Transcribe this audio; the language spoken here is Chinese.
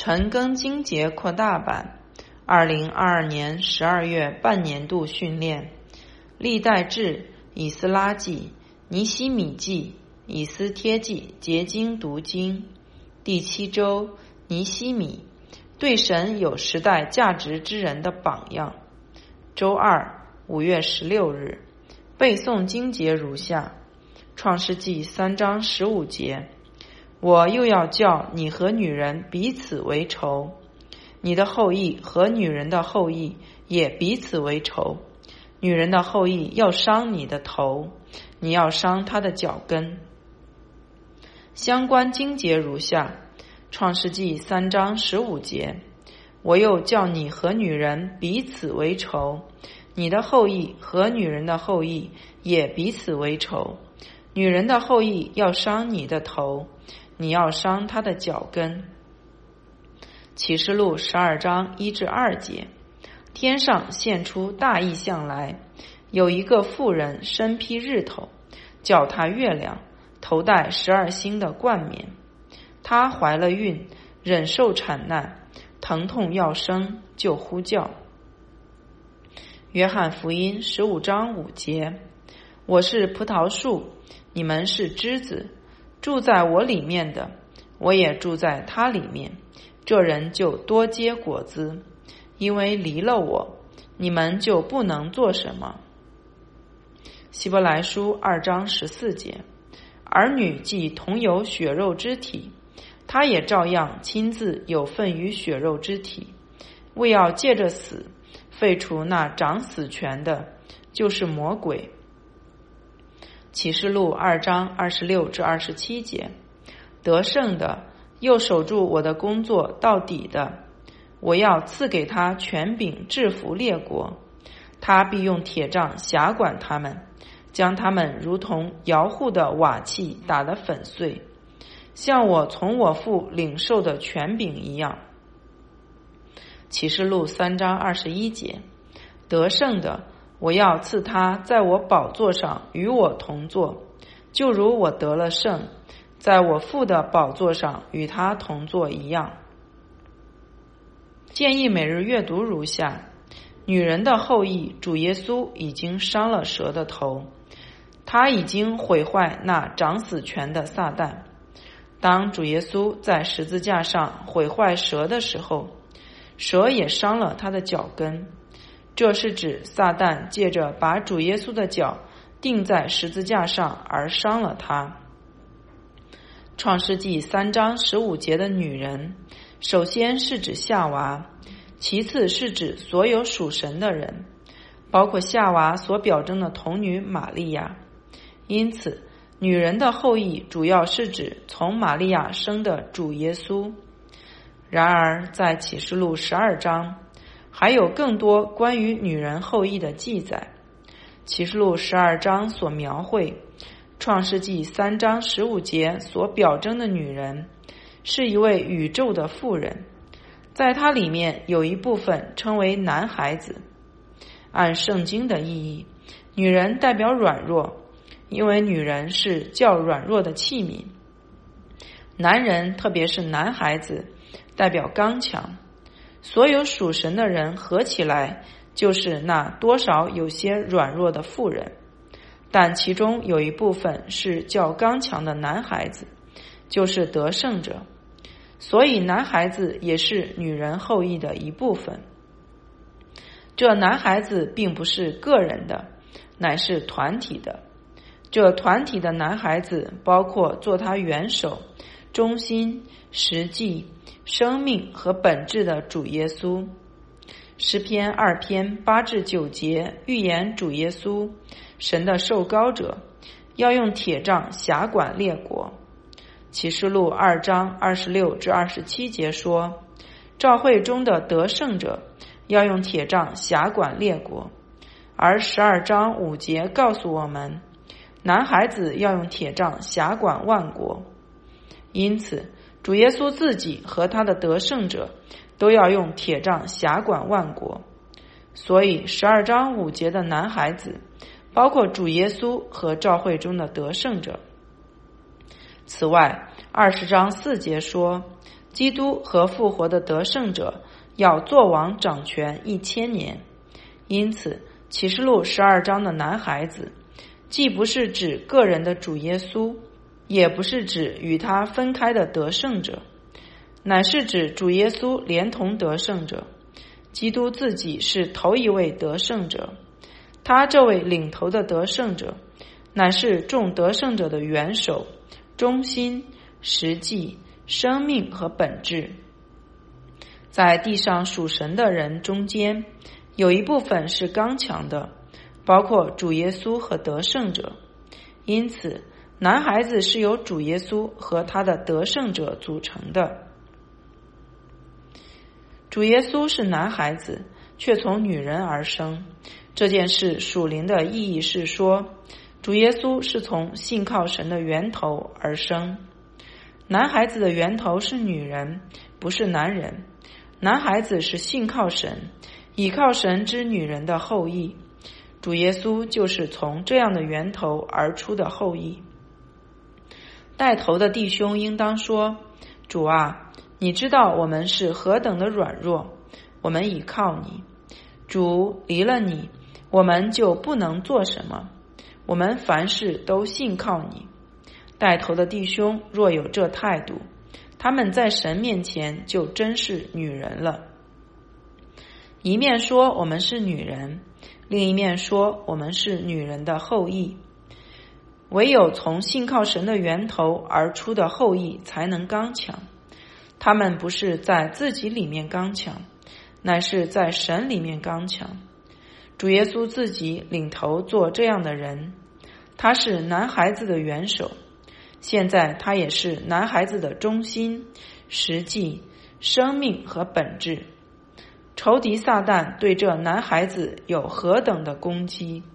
陈庚经节扩大版2022年12月半年度训练历代志、以斯拉记、尼希米记、以斯帖记结经读经。第7周，尼希米对神有时代价值之人的榜样。周二5月16日，背诵经节如下：创世纪3章15节，我又要叫你和女人彼此为仇，你的后裔和女人的后裔也彼此为仇，女人的后裔要伤你的头，你要伤她的脚跟。相关经节如下：创世纪3章15节，我又叫你和女人彼此为仇，你的后裔和女人的后裔也彼此为仇，女人的后裔要伤你的头，你要伤她的脚跟。启示录12章1至2节，天上现出大异象来，有一个妇人身披日头，脚踏月亮，头戴12星的冠冕。她怀了孕，忍受产难，疼痛要生，就呼叫。约翰福音15章5节，我是葡萄树，你们是枝子，住在我里面的，我也住在他里面，这人就多结果子，因为离了我，你们就不能做什么。希伯来书2章14节，儿女既同有血肉之体，他也照样亲自有份于血肉之体，为要借着死废除那掌死权的，就是魔鬼。启示录2章26至27节，得胜的，又守住我的工作到底的，我要赐给他权柄制服列国，他必用铁杖辖管他们，将他们如同摇户的瓦器打得粉碎，像我从我父领受的权柄一样。启示录3章21节，得胜的，我要赐他在我宝座上与我同坐，就如我得了胜，在我父的宝座上与他同坐一样。建议每日阅读如下：女人的后裔主耶稣已经伤了蛇的头，他已经毁坏那掌死权的撒旦。当主耶稣在十字架上毁坏蛇的时候，蛇也伤了他的脚跟，这是指撒旦借着把主耶稣的脚钉在十字架上而伤了他。创世纪3章15节的女人，首先是指夏娃，其次是指所有属神的人，包括夏娃所表征的童女玛利亚。因此女人的后裔主要是指从玛利亚生的主耶稣。然而在启示录12章还有更多关于女人后裔的记载。启示录12章所描绘，创世纪3章15节所表征的女人是一位宇宙的妇人，在她里面有一部分称为男孩子。按圣经的意义，女人代表软弱，因为女人是较软弱的器皿。男人，特别是男孩子，代表刚强。所有属神的人合起来就是那多少有些软弱的妇人，但其中有一部分是较刚强的男孩子，就是得胜者。所以男孩子也是女人后裔的一部分。这男孩子并不是个人的，乃是团体的。这团体的男孩子包括做他元首、中心、实际、生命和本质的主耶稣。诗篇2篇8至9节预言主耶稣，神的受膏者，要用铁杖辖管列国。启示录2章26至27节说，召会中的得胜者要用铁杖辖管列国。而12章5节告诉我们，男孩子要用铁杖辖管万国。因此主耶稣自己和他的得胜者都要用铁杖辖管万国。所以12章5节的男孩子包括主耶稣和召会中的得胜者。此外20章4节说， 基督和复活的得胜者要作王掌权1000年。因此启示录12章的男孩子既不是指个人的主耶稣，也不是指与他分开的得胜者，乃是指主耶稣连同得胜者。基督自己是头一位得胜者，他这位领头的得胜者乃是众得胜者的元首、中心、实际、生命和本质。在地上属神的人中间，有一部分是刚强的，包括主耶稣和得胜者。因此男孩子是由主耶稣和他的得胜者组成的。主耶稣是男孩子，却从女人而生。这件事属灵的意义是说，主耶稣是从信靠神的源头而生。男孩子的源头是女人，不是男人。男孩子是信靠神，倚靠神之女人的后裔。主耶稣就是从这样的源头而出的后裔。带头的弟兄应当说，主啊，你知道我们是何等的软弱，我们倚靠你。主离了你，我们就不能做什么，我们凡事都信靠你。带头的弟兄若有这态度，他们在神面前就真是女人了。一面说我们是女人，另一面说我们是女人的后裔。唯有从信靠神的源头而出的后裔才能刚强。他们不是在自己里面刚强，乃是在神里面刚强。主耶稣自己领头做这样的人，他是男孩子的元首，现在他也是男孩子的中心、实际、生命和本质。仇敌撒旦对这男孩子有何等的攻击！